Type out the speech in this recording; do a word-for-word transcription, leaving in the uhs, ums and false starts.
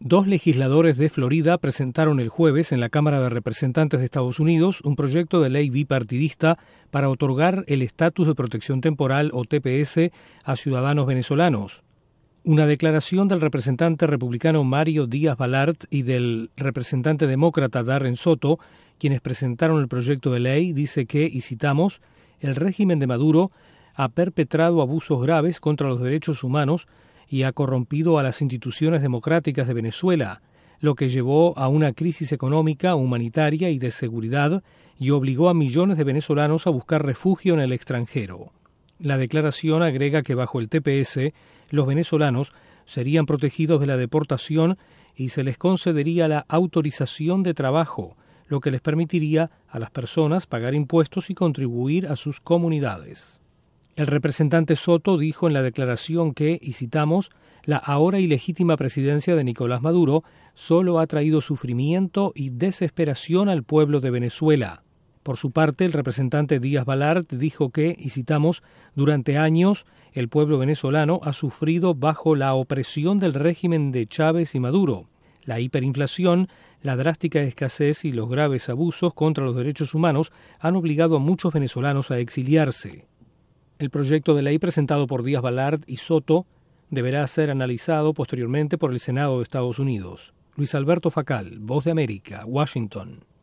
Dos legisladores de Florida presentaron el jueves en la Cámara de Representantes de Estados Unidos un proyecto de ley bipartidista para otorgar el estatus de protección temporal o T P S a ciudadanos venezolanos. Una declaración del representante republicano Mario Díaz-Balart y del representante demócrata Darren Soto, quienes presentaron el proyecto de ley, dice que, y citamos, el régimen de Maduro ha perpetrado abusos graves contra los derechos humanos y ha corrompido a las instituciones democráticas de Venezuela, lo que llevó a una crisis económica, humanitaria y de seguridad y obligó a millones de venezolanos a buscar refugio en el extranjero. La declaración agrega que bajo el T P S, los venezolanos serían protegidos de la deportación y se les concedería la autorización de trabajo, lo que les permitiría a las personas pagar impuestos y contribuir a sus comunidades. El representante Soto dijo en la declaración que, y citamos, la ahora ilegítima presidencia de Nicolás Maduro solo ha traído sufrimiento y desesperación al pueblo de Venezuela. Por su parte, el representante Díaz-Balart dijo que, y citamos, durante años el pueblo venezolano ha sufrido bajo la opresión del régimen de Chávez y Maduro. La hiperinflación, la drástica escasez y los graves abusos contra los derechos humanos han obligado a muchos venezolanos a exiliarse. El proyecto de ley presentado por Díaz-Balart y Soto deberá ser analizado posteriormente por el Senado de Estados Unidos. Luis Alberto Facal, Voz de América, Washington.